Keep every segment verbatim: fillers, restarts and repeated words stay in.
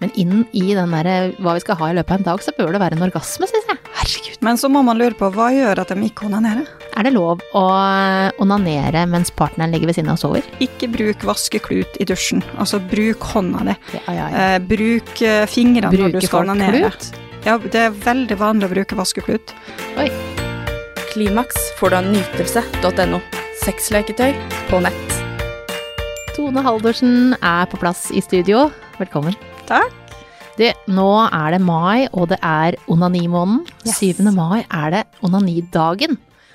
Men inn i den der, hva vi skal ha i løpet av en dag, så bør det være en orgasme, synes jeg. Herregud. Men så må man lure på, hva gjør at de ikke onanerer? Er det lov å onanere mens partneren ligger ved siden av og sover? Ikke bruk vaskeklut i dusjen. Altså, bruk hånda di. Ja, ja, ja. Eh, bruk eh, fingrene Bruker når du skal onanere. klut? Ja, det er veldig vanlig å bruke vaskeklut. Oi. Klimaks får du av nytelse punktum no. Sexleketøy på nett. Tone Haldorsen er på plass i studio. Velkommen. Takk. Det, nå er det mai, og det er onanimåneden. Yes. syvende mai er det onanidagen.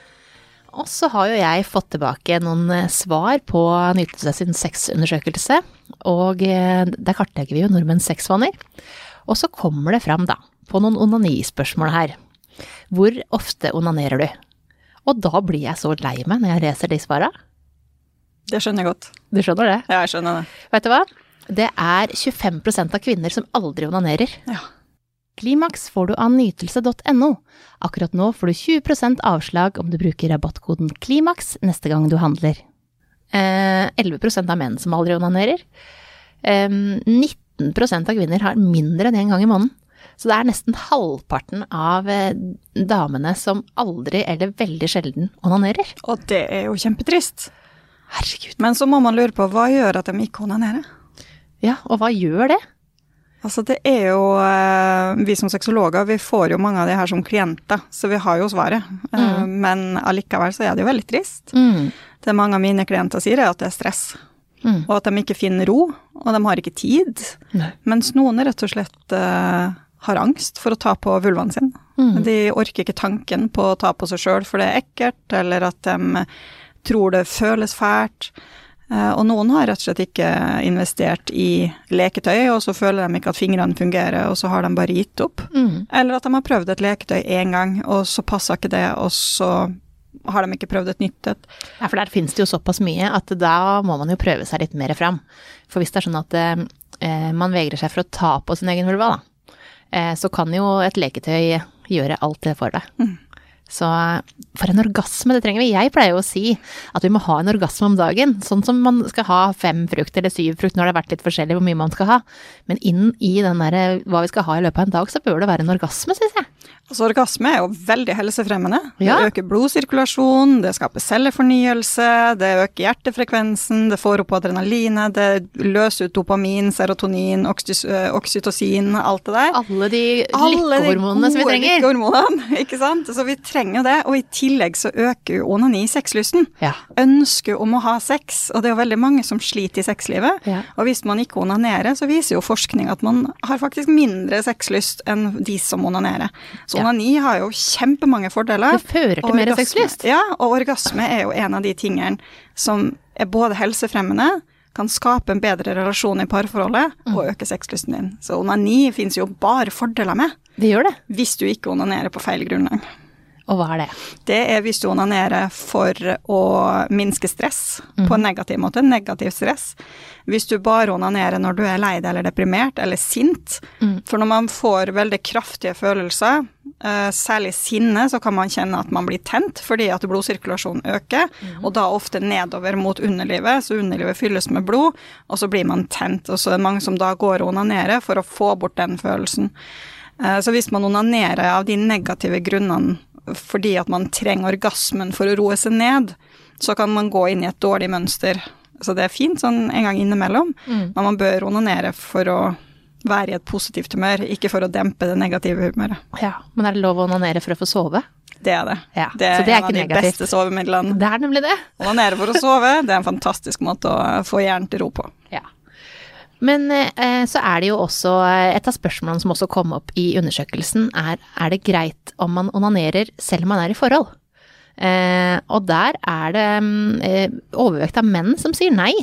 Og så har jo jeg fått tilbake noen svar på Nytelse sin sexundersøkelse, og der kartlegger vi jo nordmenns sexvaner. Og så kommer det fram da, på noen onanispørsmål her. Hvor ofte onanerer du? Og da blir jeg så lei meg når jeg leser de svarene. Det skjønner jeg godt. Du skjønner det? Ja, jeg skjønner det. Vet du hva? Det er tjuefem prosent av kvinner som aldri onanerer. Ja. Klimaks får du av nytelse punktum no. Akkurat nå får du tjue prosent avslag om du bruker rabattkoden Klimaks neste gang du handler. Eh, elleve prosent av menn som aldri onanerer. Eh, nitten prosent av kvinner har mindre enn en gang i måneden. Så det er nesten halvparten av eh, damene som aldri eller veldig sjelden onanerer. Og det er jo kjempetrist. Herregud. Men så må man lure på, hva gjør at de ikke onanerer? Ja, og hva gjør det? Altså det er jo, vi som sexologer, vi får jo mange av de her som klienter, så vi har jo svaret. Mm. Men allikevel så er det jo veldig trist. Mm. Det mange av mine klienter sier er at det er stress, mm. og at de ikke finner ro, og de har ikke tid. Nei. Mens noen rett og slett uh, har angst for å ta på vulvaen sin. Mm. De orker ikke tanken på å ta på seg selv, for det er ekkelt, eller at de tror det føles fælt. Og noen har rett og slett ikke investert i leketøy, og så føler de ikke at fingrene fungerer, og så har de bare gitt opp. Mm. Eller at de har prøvd et leketøy en gang, og så passer ikke det, og så har de ikke prøvd et nytt et. Ja, for der finnes det jo såpass mye at da må man jo prøve seg litt mer fram. For hvis det er sånn at eh, man vegrer seg for å ta på sin egen vulva, da, eh, så kan jo et leketøy gjøre alt det for deg. Mm. Så for en orgasme, det trenger vi. Jeg pleier jo å si at vi må ha en orgasme om dagen, sånn som man skal ha fem frukt eller syv frukt, når det har vært litt forskjellig hvor mye man skal ha. Men inn i den der, hva vi skal ha i løpet av en dag, så bør det være en orgasme, synes jeg. Altså orgasme er jo veldig helsefremmende. Ja. Det øker blodsirkulasjon, det skaper cellefornyelse, det øker hjertefrekvensen, det får opp adrenalinet, det løser ut dopamin, serotonin, oksytocin, alt det der. Alle de lykkehormonene som vi trenger. Alle de gode lykkehormonene, ikke sant? Så vi trenger jo det, og i tillegg så øker jo onani sexlysten. Ja. Ønsker om å ha sex, og det er jo veldig mange som sliter i sexlivet. Ja. Og hvis man ikke onanerer, så viser jo forskning at man har faktisk mindre sexlyst enn de som onanerer. Så onani har jo kjempemange fordeler. Det fører til mer sexlyst. Ja, og orgasme er jo en av de tingene som er både helsefremmende, kan skape en bedre relasjon i parforholdet, mm. og øke sexlysten din. Så onani finnes jo bare fordeler med. Det gjør det. Hvis du ikke onanerer på feil grunnlag. Og hva er det? Det er hvis du onanerer for å minske stress, mm. på en negativ måte, negativ stress. Hvis du bare onanerer når du er lei deg eller deprimert eller sint. Mm. For når man får veldig kraftige følelser, uh, særlig sinne, så kan man kjenne at man blir tent, fordi at blodsirkulasjonen øker, mm. og da ofte nedover mot underlivet, så underlivet fylles med blod, og så blir man tent. Og så er det mange som da går og onanerer for å få bort den følelsen. Uh, så hvis man onanerer av de negative grunnene, fordi at man trenger orgasmen for å roe seg ned, så kan man gå inn i et dårlig mønster. Så det er fint sånn en gang innimellom, mm. men man bør onanere for å være i et positivt humør, ikke for å dempe det negative humøret. Ja, men er det lov å onanere for å få sove? Det er det. Ja, det er, så det er en ikke av de negativt. Beste sovemidlene. Det er nemlig det. Onanere for å sove, det er en fantastisk måte å få hjernen til ro på. Ja. Men eh, så er det jo også, et av spørsmålene som også kom opp i undersøkelsen, er, er det greit om man onanerer selv om man er i forhold? Eh, og der er det eh, overvekt av menn som sier nei,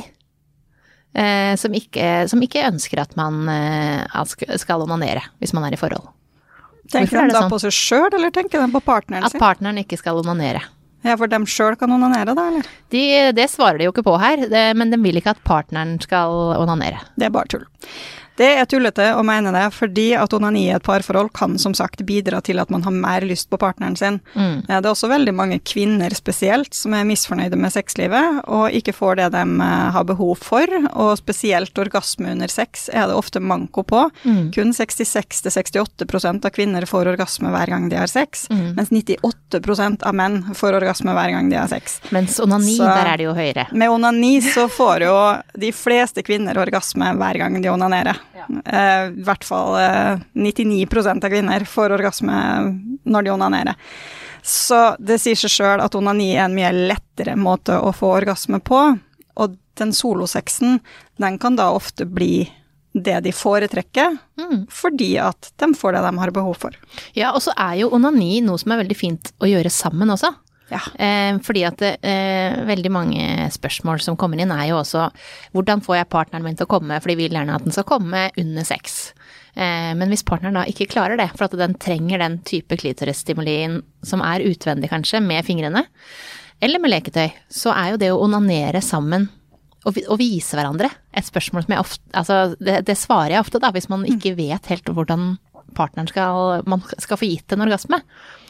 eh, som, ikke, som ikke ønsker at man eh, skal onanere hvis man er i forhold. Tenker de da sånn? På seg selv, eller tenker de på partneren sin? At partneren ikke skal onanere. Ja, for dem selv kan onanere da, eller? De, det svarer de jo ikke på her, det, men de vil ikke at partneren skal onanere. Det er bare tull. Det er tullete å mene det, fordi at onani i et parforhold kan som sagt bidra til at man har mer lyst på partneren sin. Mm. Det er også veldig mange kvinner spesielt som er misfornøyde med sexlivet, og ikke får det de har behov for, og spesielt orgasme under sex er det ofte manko på. Mm. Kun sekstiseks til sekstiåtte prosent av kvinner får orgasme hver gang de har sex, mm. mens nittiåtte prosent av menn får orgasme hver gang de har sex. Mens onani, så, der er det jo høyere. Med onani så får jo de fleste kvinner orgasme hver gang de onanerer. Ja. Uh, I hvert fall uh, nittionio prosent av kvinner får orgasme når de onanerer. Så det sier seg selv at onani er en mye lettere måte å få orgasme på, og den solosexen, den kan da ofte bli det de foretrekker, mm. fordi at de får det de har behov for. Ja, og så er jo onani noe som er veldig fint å gjøre sammen også. Ja. Eh, fordi at eh, veldig mange spørsmål som kommer inn er jo også hvordan får jeg partneren min til å komme, fordi vi vil gjerne at den skal komme under sex. Eh, men hvis partneren da ikke klarer det, for at den trenger den type klitorisstimulien som er utvendig kanskje, med fingrene, eller med leketøy, så er jo det å onanere sammen og, og vise hverandre et spørsmål som jeg ofte, altså det, det svarer jeg ofte da, hvis man ikke vet helt hvordan partneren skal, man skal få gitt en orgasme.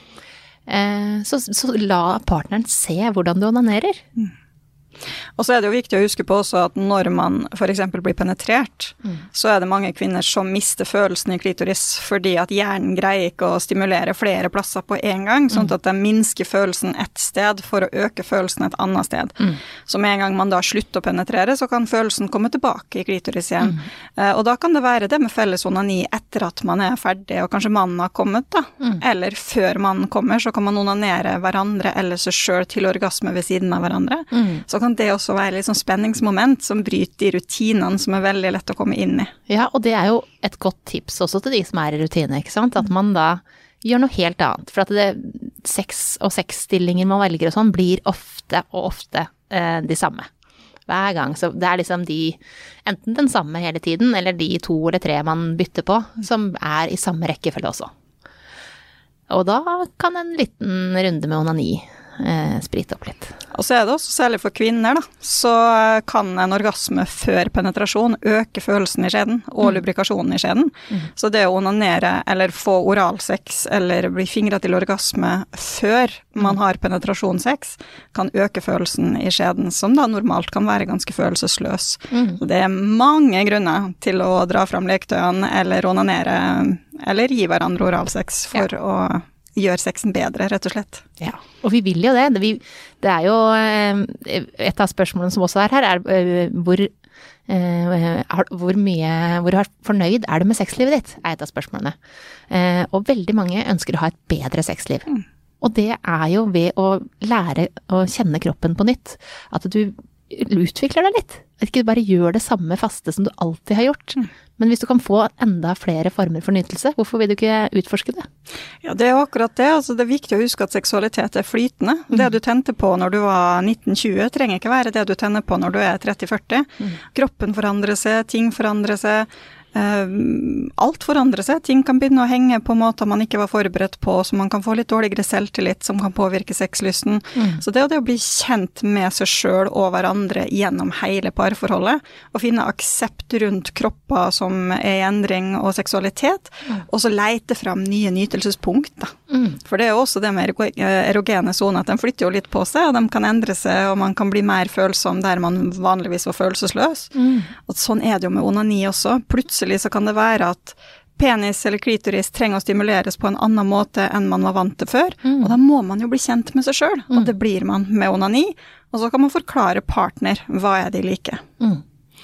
Så, så la partneren se hvordan du onanerer. Mm. Og så er det jo viktig å huske på også at når man for eksempel blir penetrert, mm. så er det mange kvinner som mister følelsen i klitoris, fordi at hjernen greier ikke å stimulere flere plasser på en gang, sånn at de minsker følelsen et sted for å øke følelsen et annet sted. Mm. Så med en gang man da slutter å penetrere, så kan følelsen komme tilbake i klitoris igjen. Mm. Uh, og da kan det være det med felles onani etter at man er ferdig, og kanskje mannen har kommet da, mm. eller før mannen kommer, så kan man onanere hverandre eller seg selv til orgasme ved siden av hverandre. Mm. Så kan det også være litt sånn spenningsmoment som bryter de rutinene som er veldig lett å komme inn i. Ja, og det er jo et godt tips også til de som er i rutine, ikke sant? At man da gjør noe helt annet. For at det, sex og sexstillinger man velger og sånn, blir ofte og ofte eh, de samme. Hver gang. Så det er liksom de, enten den samme hele tiden, eller de to eller tre man bytter på, som er i samme rekkefølge også. Og da kan en liten runde med onani Eh, sprite opp litt. Og så er det også særlig for kvinner da, så kan en orgasme før penetrasjon øke følelsen i skjeden og mm. lubrikasjonen i skjeden. Mm. Så det å onanere eller få oralsex eller bli fingret til orgasme før mm. man har penetrasjonssex kan øke følelsen i skjeden, som da normalt kan være ganske følelsesløs. Mm. Så det er mange grunner til å dra fram leketøyene eller onanere eller gi hverandre oralsex for ja. å gjør sexen bedre, rett og slett. Ja, og vi vil jo det. Det, vi, det er jo et av spørsmålene som også er her, er hvor, hvor mye, hvor fornøyd er du med sexlivet ditt, er et av spørsmålene. Og veldig mange ønsker å ha et bedre sexliv. Mm. Og det er jo ved å lære å kjenne kroppen på nytt, at du utvikler deg litt. At ikke du bare gjør det samme faste som du alltid har gjort. Mm. Men hvis du kan få enda flere former for nytelse, hvorfor vil du ikke utforske det? Ja, det er jo akkurat det. Altså, det er viktig å huske at seksualitet er flytende. Mm. Det du tente på når du var nitten tjue, trenger ikke være det du tenner på når du er tretti førti. Mm. Kroppen forandrer seg, ting forandrer seg. Uh, alt forandrer seg, ting kan begynne å henge på måter man ikke var forberedt på, så man kan få litt dårligere selvtillit som kan påvirke sexlysten. Mm. Så det er det å bli kjent med seg selv og hverandre gjennom hele parforholdet, og finne aksept rundt kropper som er i endring og seksualitet, mm. og så leite frem nye nytelsespunkt da. Mm. For det er jo også det med erogene zoner, at de flytter jo litt på seg, og de kan endre seg, og man kan bli mer følsom der man vanligvis var følelsesløs. Mm. Og sånn er det jo med onani også. Plutselig så kan det være at penis eller klitoris trenger å stimuleres på en annen måte enn man var vant til før, mm. og da må man jo bli kjent med seg selv, og mm. det blir man med onani, og så kan man forklare partner hva er de like. Mm.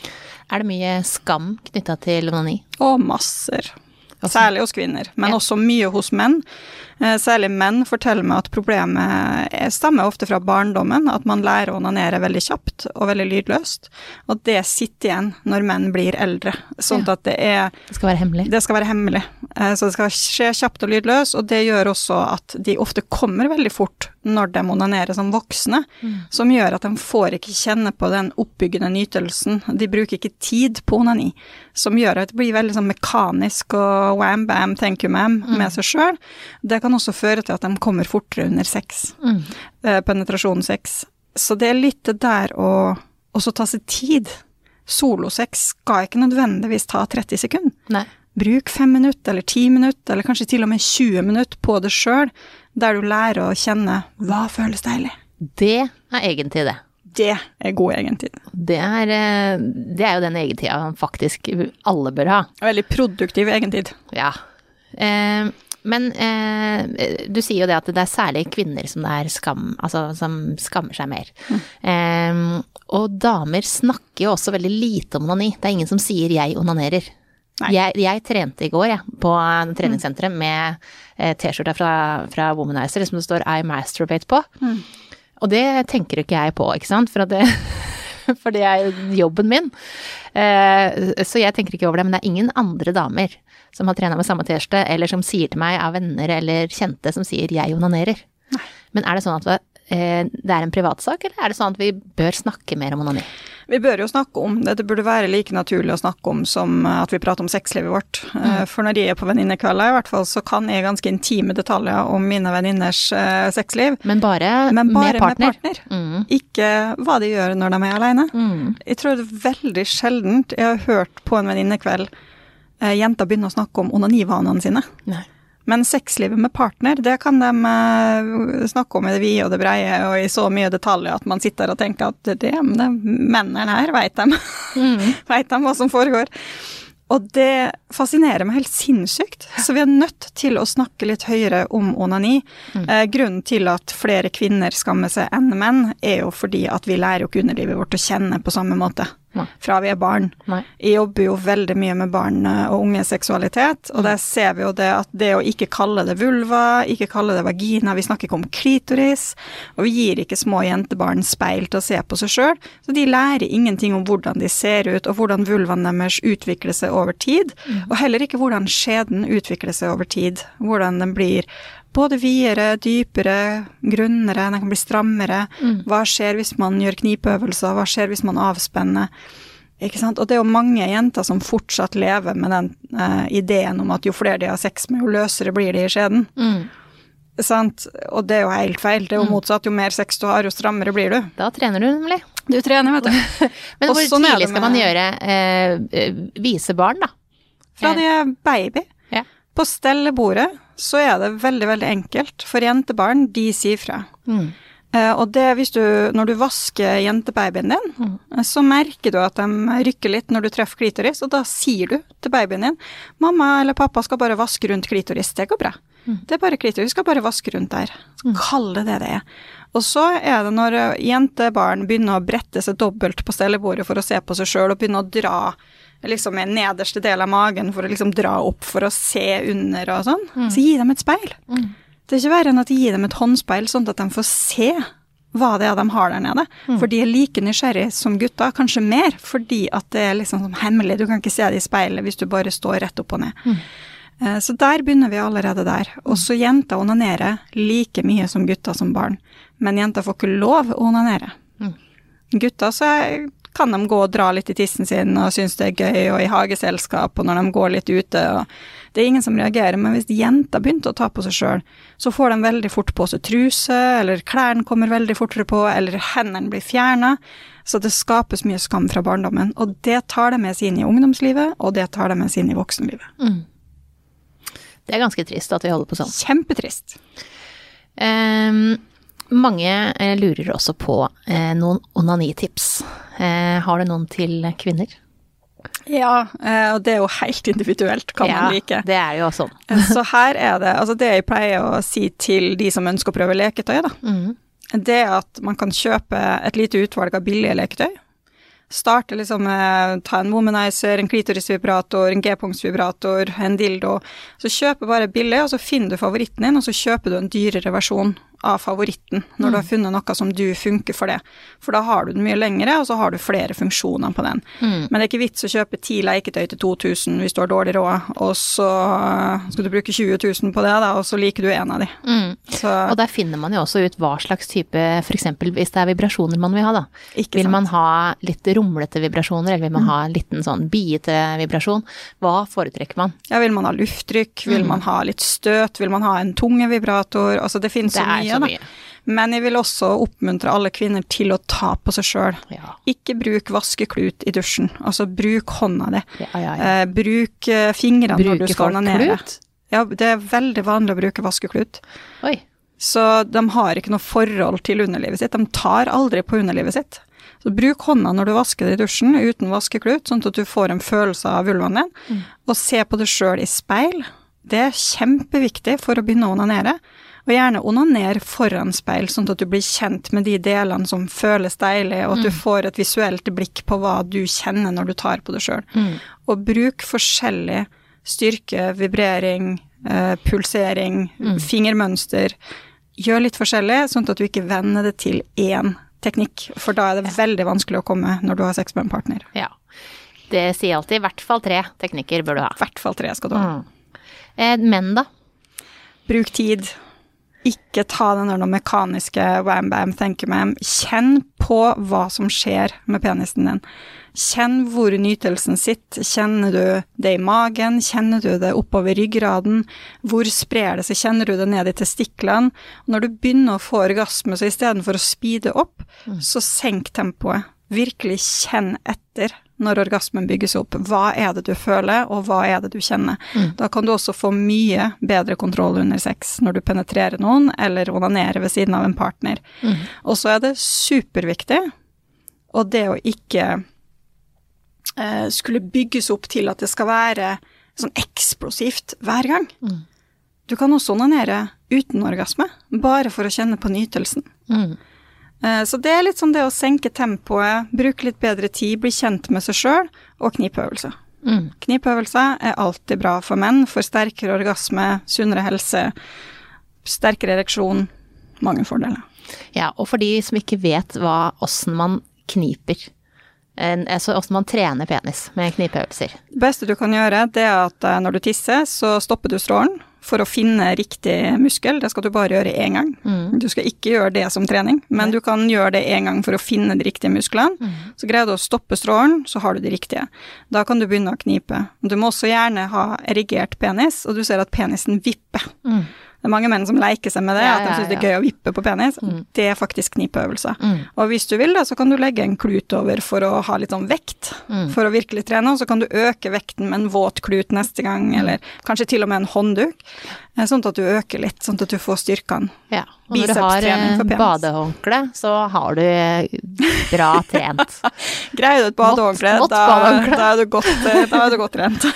Er det mye skam knyttet til onani? Og masser. Særlig hos kvinner, men ja. Også mye hos menn. Særlig menn forteller meg at problemet stammer ofte fra barndommen, at man lærer å onanere veldig kjapt og veldig lydløst, og det sitter igjen når menn blir eldre, sånn ja. At det er... Det skal være hemmelig. Det skal være hemmelig, så det skal skje kjapt og lydløst, og det gjør også at de ofte kommer veldig fort når de onanerer som voksne, mm. som gjør at de får ikke kjenne på den oppbyggende nytelsen, de bruker ikke tid på onani, som gjør at det blir veldig sånn mekanisk og wham bam, thank you ma'am, mm. med seg selv. Det kan også føre til at de kommer fortere under sex, mm. eh, penetrasjonssex. Så det er litt det der å også ta seg tid Solosex skal ikke nødvendigvis ta tretti sekunder. Nei. Bruk fem minutter, eller ti minutter, eller kanskje til og med tjue minutter på det selv, der du lærer å kjenne hva føles deilig. Det er egentid, det. Det er god egentid. Det er, det er jo den egentida faktisk alle bør ha. Veldig produktiv egentid. Ja. Eh, men eh, du sier jo det at det er særlig kvinner som det er skam, altså som skammer seg mer. Mm. Eh, og damer snakker jo også veldig lite om onani. Det er ingen som sier jeg onanerer. Jeg, jeg trente i går ja, på treningssenteret med eh, t-skjorta fra, fra Womanizer som det står I masturbate på. Mm. Og det tenker ikke jeg på, ikke sant? For, at det, for det er jobben min. Eh, så jeg tenker ikke over det, men det er ingen andre damer som har trenet med samme t-skjorte, eller som sier til meg av venner eller kjente som sier jeg onanerer. Nei. Men er det sånn at eh, det er en privatsak, eller er det sånn at vi bør snakke mer om onani? Vi bør jo snakke om det. Det burde være like naturlig å snakke om som at vi prater om sexlivet vårt. Mm. For når jeg er på venninnekvelder, i hvert fall, så kan jeg ganske intime detaljer om mine venninners uh, sexliv. Men bare, Men bare med partner. Med partner. Mm. Ikke hva de gjør når de er alene. Mm. Jeg tror det er veldig sjeldent jeg har hørt på en venninnekveld uh, jenter begynne å snakke om onanivanene sine. Nei. Men sexlivet med partner, det kan de uh, snakke om i det vide og det breie, og i så mye detaljer at man sitter og tenker at det, det mennene her vet de. Mm. vet de hva som foregår. Og det fascinerer meg helt sinnssykt. Så vi er nødt til å snakke litt høyere om onani. Mm. Eh, grunnen til at flere kvinner skammer seg enn menn, er jo fordi at vi lærer jo ikke underlivet vårt å kjenne på samme måte. Nei. Fra vi er barn. Nei. Jeg jobber jo veldig mye med barn og unge seksualitet, og der ser vi jo det at det å ikke kalle det vulva, ikke kalle det vagina, vi snakker ikke om klitoris, og vi gir ikke små jentebarn speil til å se på seg selv, så de lærer ingenting om hvordan de ser ut, og hvordan vulvaen deres utvikler seg over tid, mm. og heller ikke hvordan skjeden utvikler seg over tid, hvordan den blir både videre, dypere, grunnere, den kan bli strammere. Mm. Hva skjer hvis man gjør knipeøvelser? Hva skjer hvis man avspenner? Ikke sant? Og det er jo mange jenter som fortsatt lever med den uh, ideen om at jo flere de har sex med, jo løsere blir de i skjeden. Mm. Sant? Og det er jo helt feil. Det er jo motsatt. Jo mer sex du har, jo strammere blir du. Da trener du nemlig. Du trener, vet du. Men hvor sånn tidlig skal man gjøre eh, vise barn, da? Fra de er baby. Ja. På stellebordet så er det veldig, veldig enkelt. For jentebarn, de sier fra. Mm. Eh, og det hvis du, når du vasker jentebabyen din, mm. så merker du at de rykker litt når du treffer klitoris, og da sier du til babyen din, mamma eller pappa skal bare vaske rundt klitoris, det går bra. Mm. Det er bare klitoris, skal bare vaske rundt der. Så kall det det det er. Og så er det når jentebarn begynner å brette seg dobbelt på stellebordet for å se på seg selv, og begynner å dra liksom en nederste del av magen for å liksom dra opp for å se under og sånn, mm. så gi dem et speil. Mm. Det er ikke verre enn at de gir dem et håndspeil, sånn at de får se hva det er de har der nede. Mm. For de er like nysgjerrig som gutta, kanskje mer, fordi at det er liksom hemmelig. Du kan ikke se det i speilet hvis du bare står rett opp og ned. Mm. Så der begynner vi allerede der. Og så jenter onanerer like mye som gutta som barn. Men jenter får ikke lov å onanere. Mm. Gutta så kan de gå og dra litt i tissen sin og synes det er gøy, og i hageselskap, og når de går litt ute. Og det er ingen som reagerer, men hvis jenter begynte å ta på seg selv, så får de veldig fort på seg truse, eller klærne kommer veldig fortere på, eller hendene blir fjernet. Så det skapes mye skam fra barndommen, og det tar de med seg inn i ungdomslivet, og det tar de med seg inn i voksenlivet. Mm. Det er ganske trist at vi holder på sånn. Kjempetrist. Um, mange eh, lurer også på eh, noen onanitips. Eh, har du noen til kvinner? Ja, eh, og det er jo helt individuelt hva ja, man liker. Det er jo sånn. Så her er det, altså det jeg pleier å si til de som ønsker å prøve leketøy da, mm. det er at man kan kjøpe et lite utvalg av billige leketøy. Starte liksom med, ta en womanizer, en klitorisvibrator, en g-punktsvibrator, en dildo. Så kjøper bare billig, og så finner du favoritten din, og så kjøper du en dyrere versjon av favoritten, når mm. du har funnet noe som du funker for det. For da har du den mye lengre, og så har du flere funksjoner på den. Mm. Men det er ikke vits å kjøpe ti leketøy til to tusen hvis du har dårlig råd, og så skal du bruke tjue tusen på det da, og så liker du en av de. Mm. Så, og der finner man jo også ut hva slags type, for eksempel hvis det er vibrasjoner man vil ha da. Ikke vil sant? Man ha litt rumlete vibrasjoner, eller vil man mm. ha en liten sånn biete vibrasjon? Hva foretrekker man? Ja, vil man ha lufttrykk? Vil mm. man ha litt støt? Vil man ha en tunge vibrator? Altså det finnes så mye. Så mye. Men jeg vil også oppmuntre alle kvinner til å ta på seg selv. Ja. Ikke bruk vaskeklut i dusjen. Altså, bruk hånda di. Ja, ja, ja. Eh, bruk eh, fingrene Bruker når du skal folk onanere. klut? Ja, det er veldig vanlig å bruke vaskeklut. Oi. Så de har ikke noe forhold til underlivet sitt. De tar aldri på underlivet sitt. Så bruk hånda når du vasker det i dusjen uten vaskeklut, sånn at du får en følelse av vulvaen din. Mm. Og se på det selv i speil. Det er kjempeviktig for å begynne å onanere. Og gjerne onaner foran speil, sånn at du blir kjent med de delene som føles deilig, og at du får et visuelt blikk på hva du kjenner når du tar på det selv. Mm. Og bruk forskjellig styrke, vibrering, eh, pulsering, mm. fingermønster. Gjør litt forskjellig, sånn at du ikke vender det til én teknikk, for da er det veldig vanskelig å komme når du har sex med en partner. Ja, det sier alltid, i hvert fall tre teknikker bør du ha. I hvert fall tre skal du ha. Mm. Eh, menn da? Bruk tid. Ikke ta den der noe mekaniske wham bam, tenke med. Kjenn på hva som skjer med penisen din. Kjenn hvor nytelsen sitter. Kjenner du det i magen? Kjenner du det oppover ryggraden? Hvor sprer det seg? Kjenner du det ned i testiklene? Og når du begynner å få orgasme, så i stedet for å speede opp, mm. så senk tempoet. Virkelig kjenn etter når orgasmen bygges opp. Hva er det du føler, og hva er det du kjenner? Mm. Da kan du også få mye bedre kontroll under sex når du penetrerer noen, eller onanerer ved siden av en partner. Mm. Og så er det superviktig, og det å ikke eh, skulle bygges opp til at det skal være sånn eksplosivt hver gang. Mm. Du kan også onanere uten orgasme, bare for å kjenne på nytelsen. Mm. Så det er litt sånn det å senke tempoet, bruke litt bedre tid, bli kjent med seg selv, og knipøvelse. Mm. Knipøvelse er alltid bra for menn, for sterkere orgasme, sunnere helse, sterkere ereksjon, mange fordeler. Ja, og for de som ikke vet hva, hvordan man kniper, altså hvordan man trener penis med knipøvelser. Det beste du kan gjøre, det er at når du tisser, så stopper du strålen, for å finne riktig muskel. Det skal du bare gjøre en gang. Mm. Du skal ikke gjøre det som trening, men du kan gjøre det en gang for å finne de riktige musklene. Mm. Så greier du å stoppe strålen, så har du de riktige. Da kan du begynne å knipe. Du må også gjerne ha erigert penis, og du ser at penisen vipper. Mm. Det er mange menn som leker seg med det, ja, at de synes det er gøy å vippe på penis. Mm. Det er faktisk knipøvelse. Mm. Og hvis du vil da, så kan du legge en klut over for å ha litt sånn vekt, mm. for å virkelig trene, og så kan du øke vekten med en våt klut neste gang, mm. eller kanskje til og med en håndduk, sånn at du øker litt, sånn at du får styrkene. Ja, og når du har badehåndkle, så har du bra trent. Greier du et badehåndkle, da, da er du godt, da er du godt trent.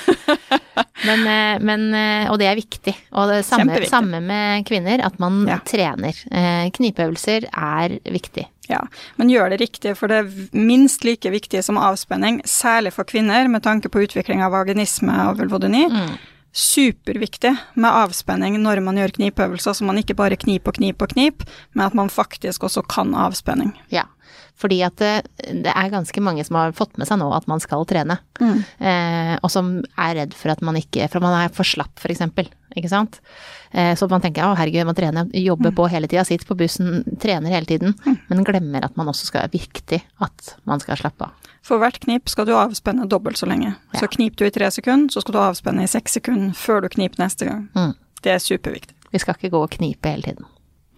Men, men, og det er viktig, og det samme, samme med kvinner, at man ja. trener. Knipøvelser er viktig. Ja, men gjør det riktig, for det er minst like viktig som avspenning, særlig for kvinner, med tanke på utvikling av vaginisme og vulvodyni. Mm. Superviktig med avspenning når man gjør knipøvelser, så man ikke bare knip og knip og knip, men at man faktisk også kan avspenning. Ja, fordi at det, det er ganske mange som har fått med seg nå at man skal trene, mm. eh, og som er redd for at man ikke, for man er for slapp for eksempel, ikke sant? Eh, så man tenker, å herregud, man trener, jobber mm. på hele tiden, sitter på bussen, trener hele tiden, mm. men glemmer at man også skal, er viktig at man skal slappe av. For hvert knip skal du avspenne dobbelt så lenge. Ja. Så knip du i tre sekunder, så skal du avspenne i seks sekunder før du kniper neste gang. Mm. Det er superviktig. Vi skal ikke gå og knipe hele tiden.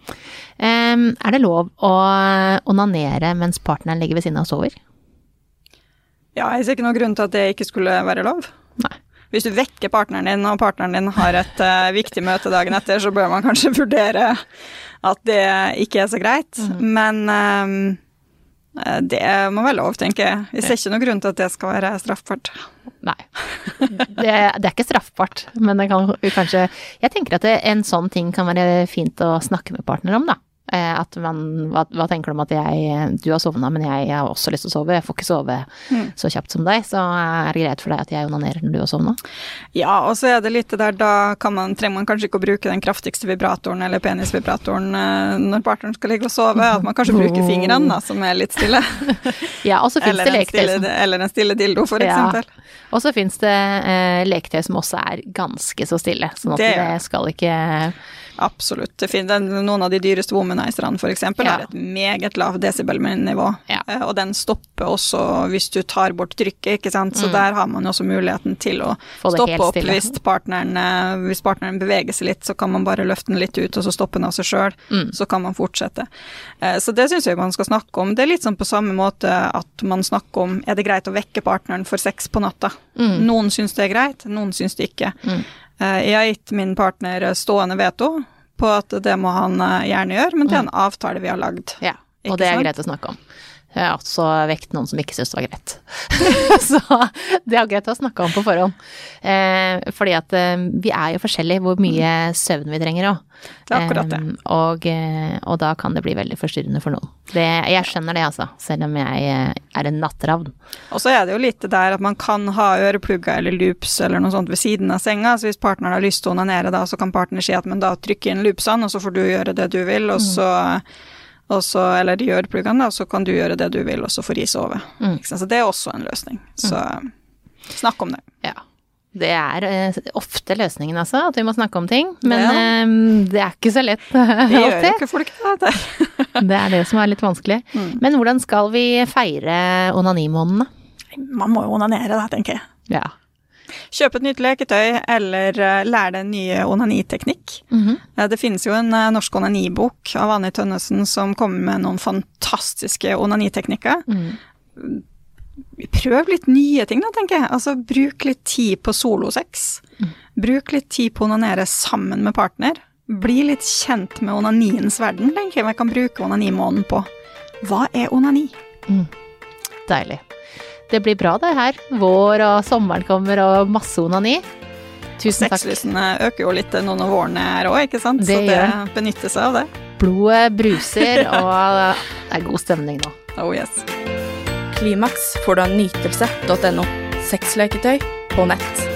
Um, er det lov å onanere mens partneren ligger ved siden av og sover? Ja, jeg ser ikke noen grunn til at det ikke skulle være lov. Nei. Hvis du vekker partneren din, og partneren din har et uh, viktig møte dagen etter, så bør man kanskje vurdere at det ikke er så greit. Mm. Men um, det må være lov, tenker jeg. Jeg ser ikke noen grunn til at det skal være straffbart. Nei, det, det er ikke straffbart, men det kan kanskje, jeg tenker at det, en sånn ting kan være fint å snakke med partner om da. At man, hva, hva tenker du om at jeg, du har sovnet, men jeg har også lyst til å sove, jeg får ikke sove mm. så kjapt som deg, så er det greit for deg at jeg onanerer når du har sovnet? Ja, og så er det litt det der, da kan man, trenger man kanskje ikke å bruke den kraftigste vibratoren eller penisvibratoren når partneren skal ligge og sove, at man kanskje bruker fingrene da, som er litt stille. Ja, og så finnes det leketøy som... Eller en stille dildo, for ja. eksempel. Og så finnes det eh, leketøy som også er ganske så stille, sånn at det, det skal ikke... Absolutt. Det finnes noen av de dyreste woman womanizerne for eksempel, Ja. har et meget lavt desibelnivå, Ja. eh, og den stopper også hvis du tar bort trykket, ikke sant, så der har man også muligheten til å Få det stoppe helt opp stille. hvis partneren, eh, hvis partneren beveger seg litt, så kan man bare løfte den litt ut, og så stoppe den av seg selv, så kan man fortsette. Eh, så det synes jeg man skal snakke om. Det er litt sånn på samme måte at man snakker om, er det greit å vekke partneren for sex på natta? Noen synes det er greit, noen synes det ikke. Eh, jeg har gitt min partner stående veto på at det må han eh, gjerne gjøre, men det er en avtale vi har lagd. Ja, Ikke og det er sant? greit å snakke om. Jeg har også vekt noen som ikke synes det var greit. Så det er greit å snakke om på forhånd. Eh, fordi at eh, vi er jo forskjellige hvor mye søvn vi trenger også. Det er akkurat det. Eh, og, eh, og da kan det bli veldig forstyrrende for noen. Det, jeg skjønner det altså, selv om jeg eh, er en nattravn. Og så er det jo litt det der at man kan ha øreplugger eller loops eller noe sånt ved siden av senga, så hvis partneren har lyst til å onanere da, så kan partner si at men da trykker inn loopsene, og så får du gjøre det du vil, og så, og så eller de øreplugene da, og så kan du gjøre det du vil, og så får de sove. Mm. Ikke sant? Så det er også en løsning. Så snakk om det. Ja. Det er eh, ofte løsningen altså, at vi må snakke om ting, men Ja. eh, det er ikke så lett Det gjør jo alltid. ikke folk det. det. Det er det som er litt vanskelig. Men hvordan skal vi feire onanimånedene? Man må jo onanere da, tenker jeg. Ja. Kjøp et nytt leketøy, eller uh, lær deg en ny onaniteknikk. Mhm. Eh, det finnes jo en uh, norsk onanibok av Annie Tønnesen som kommer med noen fantastiske onaniteknikker. Mm. Prøv litt nye ting da, tenker jeg. Altså, bruk litt tid på solosex. Bruk litt tid på å onanere sammen med partner. Bli litt kjent med onaniens verden, tenker jeg man kan bruke onanimånen på. Hva er onani? Deilig. Det blir bra det her. Vår og sommeren kommer og masse onani. Tusen takk. Sexlysten øker jo litt nå når våren er også, ikke sant? Det Så det gjør benytter seg av det. Blodet bruser, og det er god stemning nå. Oh yes. Klimaks får du av nytelse punktum no. Sexleketøy på nett.